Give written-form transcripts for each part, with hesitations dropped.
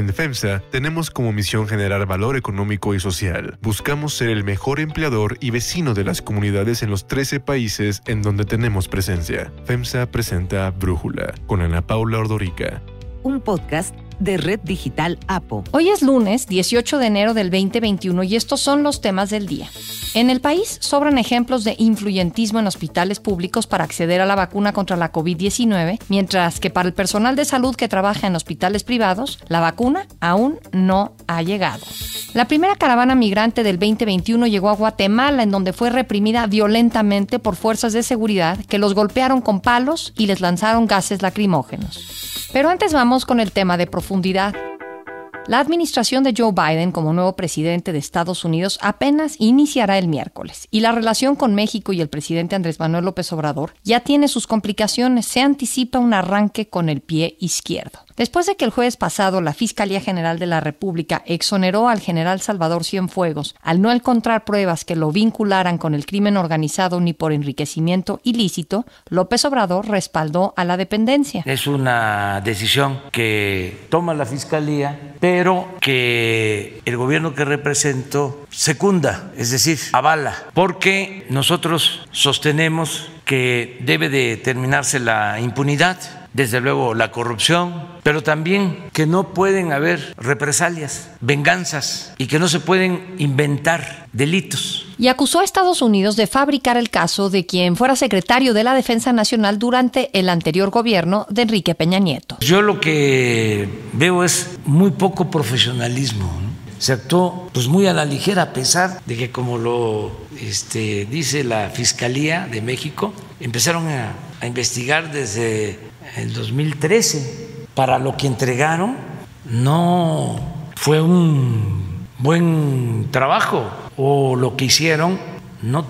En FEMSA tenemos como misión generar valor económico y social. Buscamos ser el mejor empleador y vecino de las comunidades en los 13 países en donde tenemos presencia. FEMSA presenta Brújula con Ana Paula Ordorica. Un podcast de Red Digital APO. Hoy es lunes, 18 de enero del 2021 y estos son los temas del día. En el país sobran ejemplos de influyentismo en hospitales públicos para acceder a la vacuna contra la COVID-19, mientras que para el personal de salud que trabaja en hospitales privados, la vacuna aún no ha llegado. La primera caravana migrante del 2021 llegó a Guatemala, en donde fue reprimida violentamente por fuerzas de seguridad que los golpearon con palos y les lanzaron gases lacrimógenos. Pero antes vamos con el tema de profundidad. La administración de Joe Biden como nuevo presidente de Estados Unidos apenas iniciará el miércoles y la relación con México y el presidente Andrés Manuel López Obrador ya tiene sus complicaciones. Se anticipa un arranque con el pie izquierdo. Después de que el jueves pasado la Fiscalía General de la República exoneró al general Salvador Cienfuegos al no encontrar pruebas que lo vincularan con el crimen organizado ni por enriquecimiento ilícito, López Obrador respaldó a la dependencia. Es una decisión que toma la Fiscalía, pero que el gobierno que represento secunda, es decir, avala, porque nosotros sostenemos que debe de terminarse la impunidad, desde luego la corrupción, pero también que no pueden haber represalias, venganzas y que no se pueden inventar delitos. Y acusó a Estados Unidos de fabricar el caso de quien fuera secretario de la Defensa Nacional durante el anterior gobierno de Enrique Peña Nieto. Yo lo que veo es muy poco profesionalismo, ¿no? Se actuó pues muy a la ligera, a pesar de que, como lo dice la Fiscalía de México, empezaron a investigar desde el 2013. Para lo que entregaron no fue un buen trabajo, o lo que hicieron no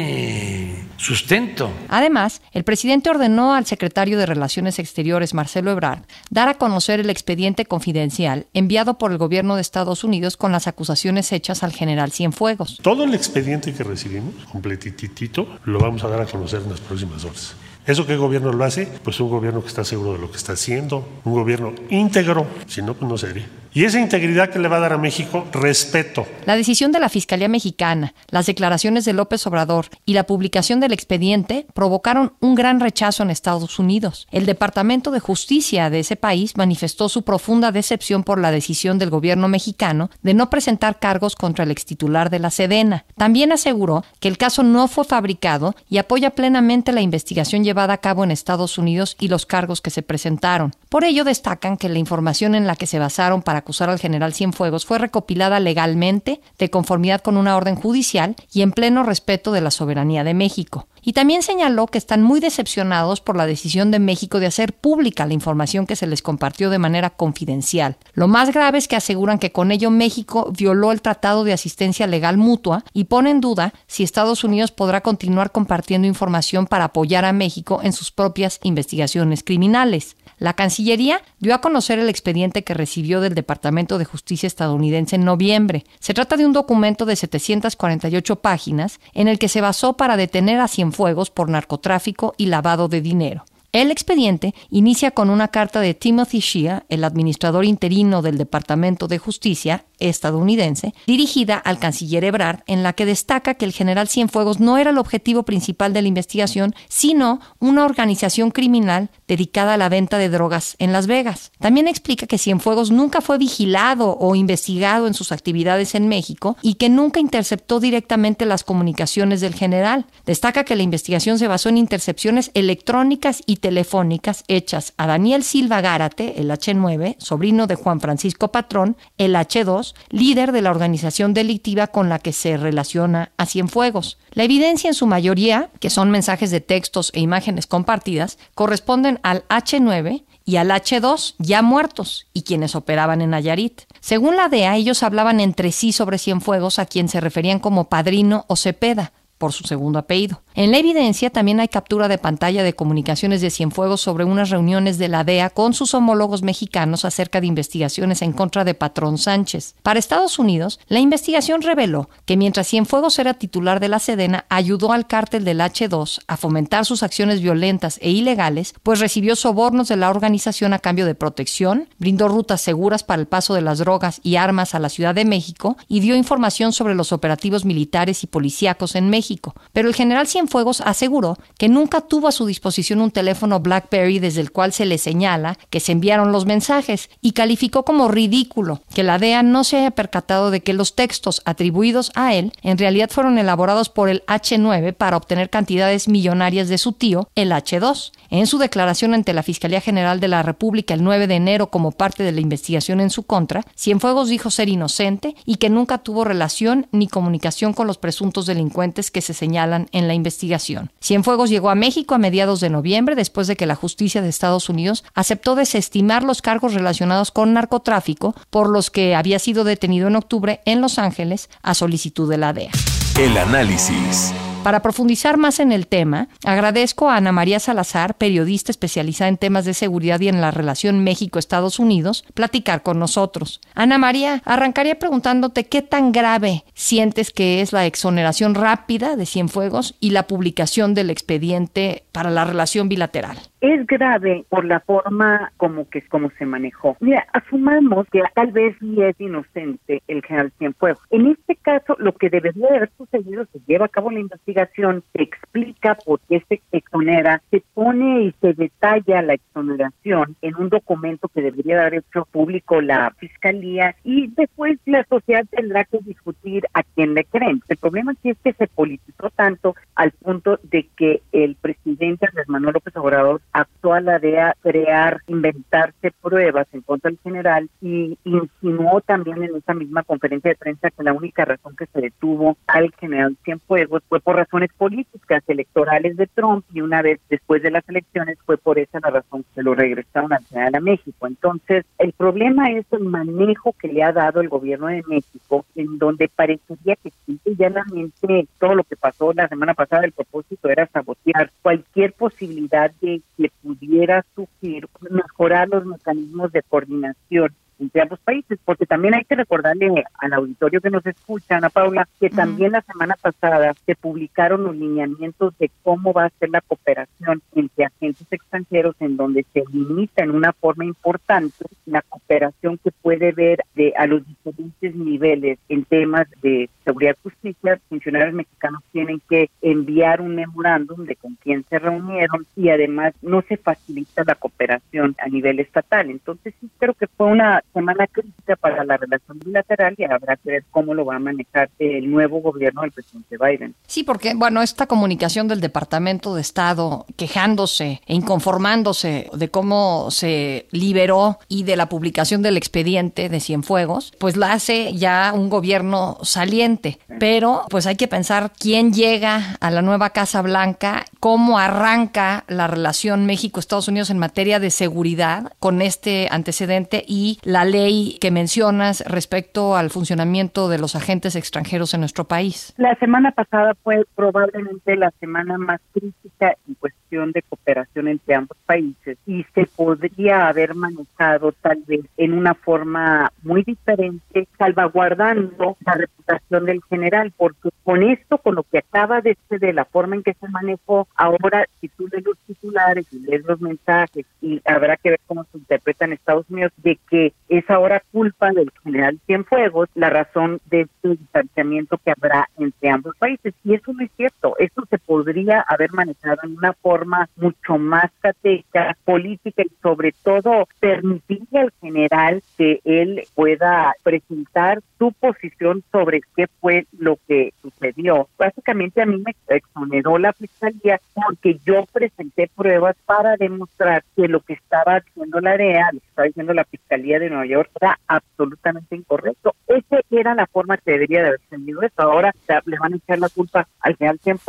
tiene sustento. Además, el presidente ordenó al secretario de Relaciones Exteriores, Marcelo Ebrard, dar a conocer el expediente confidencial enviado por el gobierno de Estados Unidos con las acusaciones hechas al general Cienfuegos. Todo el expediente que recibimos, completitito, lo vamos a dar a conocer en las próximas horas. ¿Eso qué gobierno lo hace? Pues un gobierno que está seguro de lo que está haciendo, un gobierno íntegro, si no, pues no sería. Y esa integridad que le va a dar a México, respeto. La decisión de la Fiscalía Mexicana, las declaraciones de López Obrador y la publicación del expediente provocaron un gran rechazo en Estados Unidos. El Departamento de Justicia de ese país manifestó su profunda decepción por la decisión del gobierno mexicano de no presentar cargos contra el extitular de la Sedena. También aseguró que el caso no fue fabricado y apoya plenamente la investigación llevada a cabo en Estados Unidos y los cargos que se presentaron. Por ello destacan que la información en la que se basaron para acusar al general Cienfuegos fue recopilada legalmente, de conformidad con una orden judicial y en pleno respeto de la soberanía de México. Y también señaló que están muy decepcionados por la decisión de México de hacer pública la información que se les compartió de manera confidencial. Lo más grave es que aseguran que con ello México violó el Tratado de Asistencia Legal Mutua y pone en duda si Estados Unidos podrá continuar compartiendo información para apoyar a México en sus propias investigaciones criminales. La Cancillería dio a conocer el expediente que recibió del Departamento de Justicia estadounidense en noviembre. Se trata de un documento de 748 páginas en el que se basó para detener a Cienfuegos por narcotráfico y lavado de dinero. El expediente inicia con una carta de Timothy Shea, el administrador interino del Departamento de Justicia estadounidense, dirigida al canciller Ebrard, en la que destaca que el general Cienfuegos no era el objetivo principal de la investigación, sino una organización criminal dedicada a la venta de drogas en Las Vegas. También explica que Cienfuegos nunca fue vigilado o investigado en sus actividades en México y que nunca interceptó directamente las comunicaciones del general. Destaca que la investigación se basó en intercepciones electrónicas y telefónicas hechas a Daniel Silva Gárate, el H9, sobrino de Juan Francisco Patrón, el H2, líder de la organización delictiva con la que se relaciona a Cienfuegos. La evidencia en su mayoría, que son mensajes de textos e imágenes compartidas, corresponden al H9 y al H2 ya muertos y quienes operaban en Nayarit. Según la DEA, ellos hablaban entre sí sobre Cienfuegos, a quien se referían como Padrino o Cepeda, por su segundo apellido. En la evidencia también hay captura de pantalla de comunicaciones de Cienfuegos sobre unas reuniones de la DEA con sus homólogos mexicanos acerca de investigaciones en contra de Patrón Sánchez. Para Estados Unidos, la investigación reveló que mientras Cienfuegos era titular de la Sedena, ayudó al cártel del H2 a fomentar sus acciones violentas e ilegales, pues recibió sobornos de la organización a cambio de protección, brindó rutas seguras para el paso de las drogas y armas a la Ciudad de México y dio información sobre los operativos militares y policíacos en México. Pero el general Cienfuegos aseguró que nunca tuvo a su disposición un teléfono BlackBerry desde el cual se le señala que se enviaron los mensajes y calificó como ridículo que la DEA no se haya percatado de que los textos atribuidos a él en realidad fueron elaborados por el H9 para obtener cantidades millonarias de su tío, el H2. En su declaración ante la Fiscalía General de la República el 9 de enero como parte de la investigación en su contra, Cienfuegos dijo ser inocente y que nunca tuvo relación ni comunicación con los presuntos delincuentes que se señalan en la investigación. Cienfuegos llegó a México a mediados de noviembre después de que la justicia de Estados Unidos aceptó desestimar los cargos relacionados con narcotráfico por los que había sido detenido en octubre en Los Ángeles a solicitud de la DEA. El análisis. Para profundizar más en el tema, agradezco a Ana María Salazar, periodista especializada en temas de seguridad y en la relación México-Estados Unidos, platicar con nosotros. Ana María, arrancaría preguntándote qué tan grave sientes que es la exoneración rápida de Cienfuegos y la publicación del expediente para la relación bilateral. Es grave por la forma como se manejó. Mira, asumamos que tal vez sí es inocente el general Cienfuegos. En este caso, lo que debería de haber sucedido, se lleva a cabo la investigación, se explica por qué se exonera, se pone y se detalla la exoneración en un documento que debería haber hecho público la Fiscalía y después la sociedad tendrá que discutir a quién le creen. El problema aquí es que se politizó tanto al punto de que el presidente Andrés Manuel López Obrador actuó a la DEA inventarse pruebas en contra del general y insinuó también en esa misma conferencia de prensa que la única razón que se detuvo al general Cienfuegos fue por razones políticas electorales de Trump y una vez después de las elecciones fue por esa la razón que lo regresaron al general a México. Entonces, el problema es el manejo que le ha dado el gobierno de México, en donde parecería que llanamente todo lo que pasó la semana pasada, el propósito era sabotear cualquier posibilidad de que pudiera surgir, mejorar los mecanismos de coordinación entre ambos países, porque también hay que recordarle al auditorio que nos escucha, Ana Paula, que también la semana pasada se publicaron los lineamientos de cómo va a ser la cooperación entre agentes extranjeros, en donde se limita en una forma importante la cooperación que puede ver a los diferentes niveles en temas de seguridad y justicia. Funcionarios mexicanos tienen que enviar un memorándum de con quién se reunieron y además no se facilita la cooperación a nivel estatal. Entonces sí creo que fue una semana crítica para la relación bilateral y habrá que ver cómo lo va a manejar el nuevo gobierno del presidente Biden. Sí, porque, esta comunicación del Departamento de Estado quejándose e inconformándose de cómo se liberó y de la publicación del expediente de Cienfuegos, pues la hace ya un gobierno saliente. Pero, pues hay que pensar quién llega a la nueva Casa Blanca, cómo arranca la relación México-Estados Unidos en materia de seguridad con este antecedente y la ley que mencionas respecto al funcionamiento de los agentes extranjeros en nuestro país. La semana pasada fue probablemente la semana más crítica en cuestión de cooperación entre ambos países y se podría haber manejado tal vez en una forma muy diferente, salvaguardando la reputación del general, porque con esto, con lo que acaba de la forma en que se manejó, ahora si tú lees los titulares y lees los mensajes y habrá que ver cómo se interpreta en Estados Unidos de que es ahora culpa del general Cienfuegos la razón de este distanciamiento que habrá entre ambos países. Y eso no es cierto. Esto se podría haber manejado en una forma mucho más estratégica, política y sobre todo permitirle al general que él pueda presentar su posición sobre qué fue lo que sucedió. Básicamente a mí me exoneró la Fiscalía porque yo presenté pruebas para demostrar que lo que estaba haciendo la DEA, lo que estaba diciendo la Fiscalía de Nueva York, era absolutamente incorrecto. Esa era la forma que debería de haber tenido esto. Ahora le van a echar la culpa al general Cienfuegos de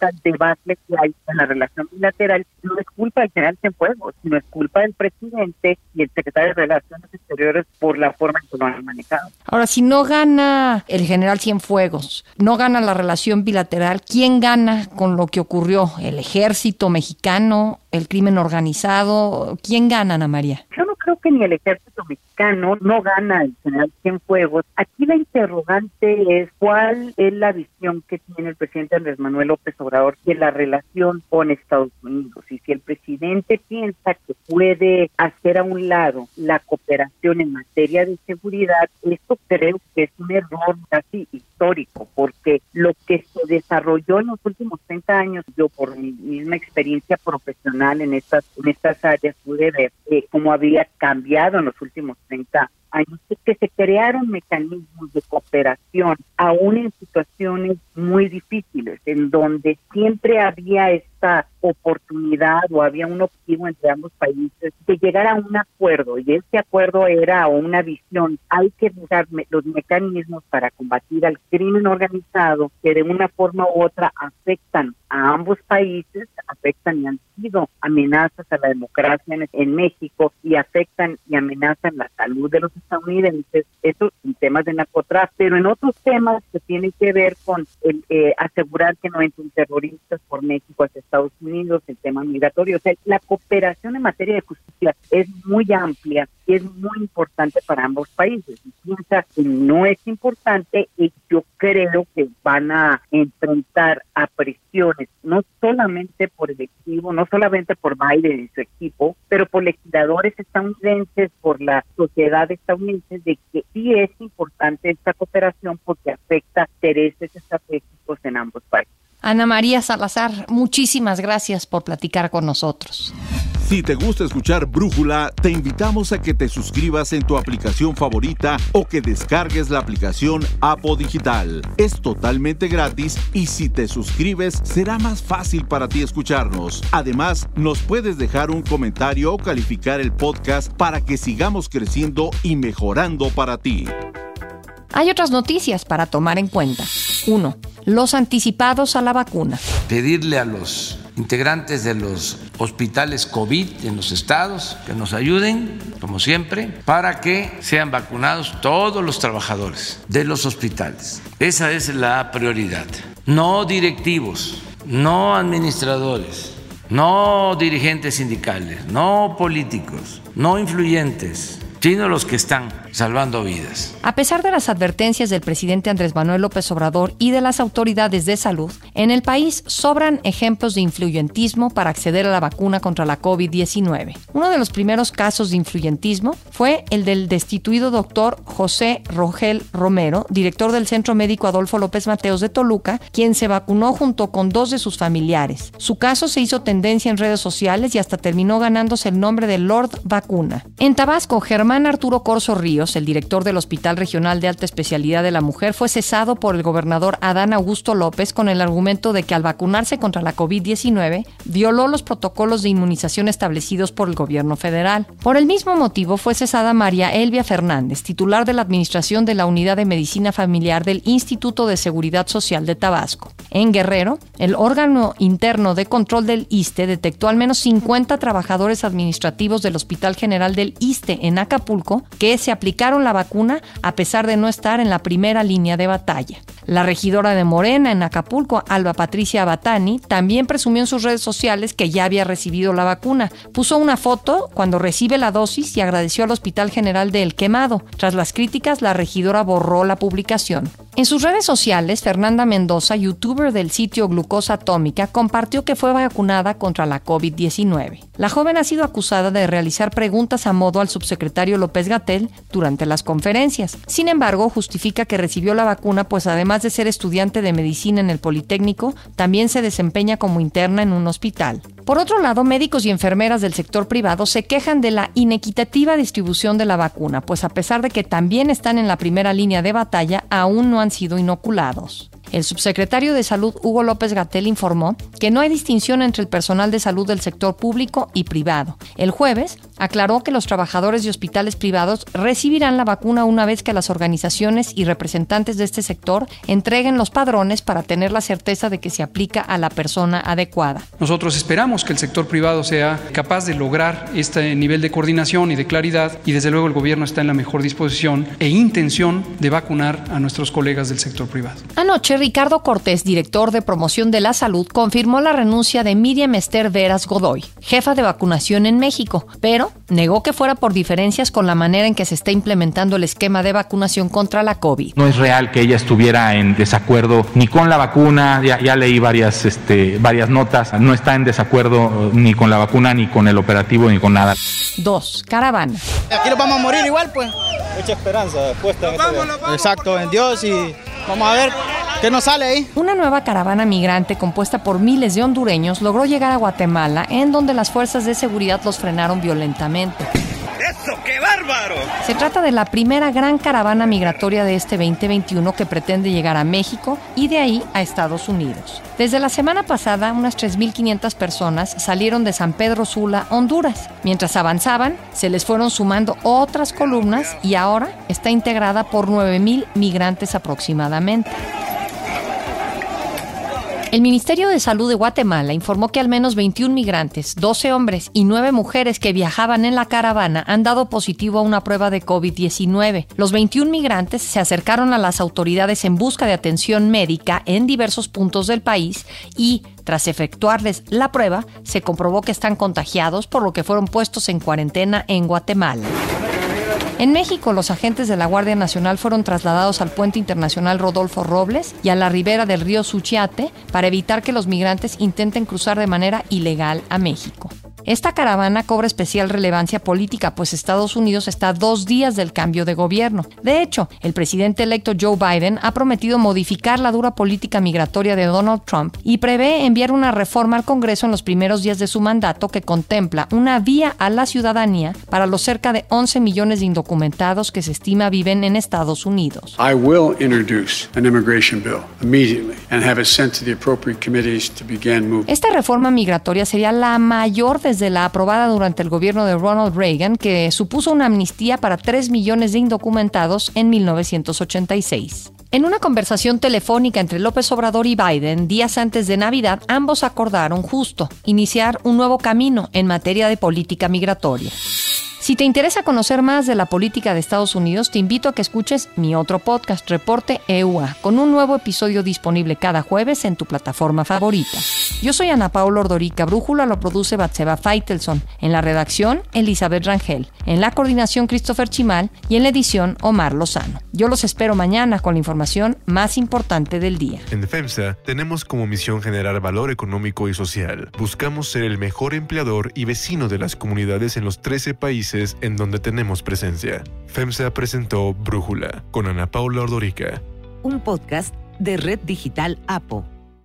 esta debacle que hay en la relación bilateral no es culpa del general Cienfuegos, sino es culpa del presidente y el secretario de Relaciones Exteriores por la forma en que lo han manejado. Ahora, si no gana el general Cienfuegos, no gana la relación bilateral, ¿quién gana con lo que ocurrió? ¿El ejército mexicano? ¿El crimen organizado? ¿Quién gana, Ana María? Yo no creo que ni el ejército mexicano no gana el general Cienfuegos. Aquí la interrogante es cuál es la visión que tiene el presidente Andrés Manuel López Obrador de la relación con Estados Unidos. Y si el presidente piensa que puede hacer a un lado la cooperación en materia de seguridad, esto creo que es un error casi histórico, porque lo que se desarrolló en los últimos 30 años, yo por mi misma experiencia profesional en estas áreas pude ver cómo había cambiado en los últimos 30 años, que se crearon mecanismos de cooperación, aún en situaciones muy difíciles, en donde siempre había esta oportunidad o había un objetivo entre ambos países de llegar a un acuerdo, y ese acuerdo era una visión: hay que buscar los mecanismos para combatir al crimen organizado que de una forma u otra afectan a ambos países, afectan y han sido amenazas a la democracia en México y afectan y amenazan la salud de los estadounidenses, eso en temas de narcotráfico, pero en otros temas que tienen que ver con asegurar que no entren terroristas por México hacia Estados Unidos, el tema migratorio. O sea, la cooperación en materia de justicia es muy amplia y es muy importante para ambos países. Si piensa que no es importante, yo creo que van a enfrentar a presiones, no solamente por el equipo, no solamente por Biden y su equipo, pero por legisladores estadounidenses, por la sociedad estadounidense, de que sí es importante esta cooperación porque afecta intereses estratégicos en ambos países. Ana María Salazar, muchísimas gracias por platicar con nosotros. Si te gusta escuchar Brújula, te invitamos a que te suscribas en tu aplicación favorita o que descargues la aplicación Apo Digital. Es totalmente gratis y si te suscribes será más fácil para ti escucharnos. Además, nos puedes dejar un comentario o calificar el podcast para que sigamos creciendo y mejorando para ti. Hay otras noticias para tomar en cuenta. 1. Los anticipados a la vacuna. Pedirle a los integrantes de los hospitales COVID en los estados que nos ayuden, como siempre, para que sean vacunados todos los trabajadores de los hospitales. Esa es la prioridad. No directivos, no administradores, no dirigentes sindicales, no políticos, no influyentes, sino los que están salvando vidas. A pesar de las advertencias del presidente Andrés Manuel López Obrador y de las autoridades de salud, en el país sobran ejemplos de influyentismo para acceder a la vacuna contra la COVID-19. Uno de los primeros casos de influyentismo fue el del destituido doctor José Rogel Romero, director del Centro Médico Adolfo López Mateos de Toluca, quien se vacunó junto con 2 de sus familiares. Su caso se hizo tendencia en redes sociales y hasta terminó ganándose el nombre de Lord Vacuna. En Tabasco, Germán Arturo Corzo Ríos, el director del Hospital Regional de Alta Especialidad de la Mujer, fue cesado por el gobernador Adán Augusto López con el argumento de que al vacunarse contra la COVID-19 violó los protocolos de inmunización establecidos por el gobierno federal. Por el mismo motivo fue cesada María Elvia Fernández, titular de la Administración de la Unidad de Medicina Familiar del Instituto de Seguridad Social de Tabasco. En Guerrero, el órgano interno de control del ISSSTE detectó al menos 50 trabajadores administrativos del Hospital General del ISSSTE en Acapulco que se aplicaron la vacuna a pesar de no estar en la primera línea de batalla. La regidora de Morena en Acapulco, Alba Patricia Batani, también presumió en sus redes sociales que ya había recibido la vacuna. Puso una foto cuando recibe la dosis y agradeció al Hospital General de El Quemado. Tras las críticas, la regidora borró la publicación. En sus redes sociales, Fernanda Mendoza, youtuber del sitio Glucosa Atómica, compartió que fue vacunada contra la COVID-19. La joven ha sido acusada de realizar preguntas a modo al subsecretario López-Gatell durante las conferencias. Sin embargo, justifica que recibió la vacuna, pues además de ser estudiante de medicina en el Politécnico, también se desempeña como interna en un hospital. Por otro lado, médicos y enfermeras del sector privado se quejan de la inequitativa distribución de la vacuna, pues a pesar de que también están en la primera línea de batalla, aún no han sido inoculados. El subsecretario de Salud, Hugo López-Gatell, informó que no hay distinción entre el personal de salud del sector público y privado. El jueves aclaró que los trabajadores de hospitales privados recibirán la vacuna una vez que las organizaciones y representantes de este sector entreguen los padrones para tener la certeza de que se aplica a la persona adecuada. Nosotros esperamos que el sector privado sea capaz de lograr este nivel de coordinación y de claridad, y desde luego el gobierno está en la mejor disposición e intención de vacunar a nuestros colegas del sector privado. Anoche, Ricardo Cortés, director de Promoción de la Salud, confirmó la renuncia de Miriam Esther Veras Godoy, jefa de vacunación en México, pero negó que fuera por diferencias con la manera en que se está implementando el esquema de vacunación contra la COVID. No es real que ella estuviera en desacuerdo ni con la vacuna, ya leí varias notas, no está en desacuerdo ni con la vacuna, ni con el operativo, ni con nada. 2. Caravana. Aquí nos vamos a morir igual, pues. Mucha esperanza puesta en este día. Exacto, en Dios, y vamos a ver qué nos sale ahí. Una nueva caravana migrante compuesta por miles de hondureños logró llegar a Guatemala, en donde las fuerzas de seguridad los frenaron violentamente. ¡Eso, qué bárbaro! Se trata de la primera gran caravana migratoria de este 2021 que pretende llegar a México y de ahí a Estados Unidos. Desde la semana pasada, unas 3.500 personas salieron de San Pedro Sula, Honduras. Mientras avanzaban, se les fueron sumando otras columnas y ahora está integrada por 9.000 migrantes aproximadamente. El Ministerio de Salud de Guatemala informó que al menos 21 migrantes, 12 hombres y 9 mujeres que viajaban en la caravana han dado positivo a una prueba de COVID-19. Los 21 migrantes se acercaron a las autoridades en busca de atención médica en diversos puntos del país y, tras efectuarles la prueba, se comprobó que están contagiados, por lo que fueron puestos en cuarentena en Guatemala. En México, los agentes de la Guardia Nacional fueron trasladados al Puente Internacional Rodolfo Robles y a la ribera del río Suchiate para evitar que los migrantes intenten cruzar de manera ilegal a México. Esta caravana cobra especial relevancia política, pues Estados Unidos está a 2 días del cambio de gobierno. De hecho, el presidente electo Joe Biden ha prometido modificar la dura política migratoria de Donald Trump y prevé enviar una reforma al Congreso en los primeros días de su mandato que contempla una vía a la ciudadanía para los cerca de 11 millones de indocumentados que se estima viven en Estados Unidos. I will introduce an immigration bill immediately and have it sent to the appropriate committees to begin moving. Esta reforma migratoria sería la mayor desde la aprobada durante el gobierno de Ronald Reagan, que supuso una amnistía para 3 millones de indocumentados en 1986. En una conversación telefónica entre López Obrador y Biden, días antes de Navidad, ambos acordaron justo iniciar un nuevo camino en materia de política migratoria. Si te interesa conocer más de la política de Estados Unidos, te invito a que escuches mi otro podcast, Reporte EUA, con un nuevo episodio disponible cada jueves en tu plataforma favorita. Yo soy Ana Paula Ordorica. Brújula lo produce Batseba Feitelson. En la redacción, Elizabeth Rangel. En la coordinación, Christopher Chimal. Y en la edición, Omar Lozano. Yo los espero mañana con la información más importante del día. En FEMSA tenemos como misión generar valor económico y social. Buscamos ser el mejor empleador y vecino de las comunidades en los 13 países en donde tenemos presencia. FEMSA presentó Brújula con Ana Paula Ordorica. Un podcast de Red Digital APO.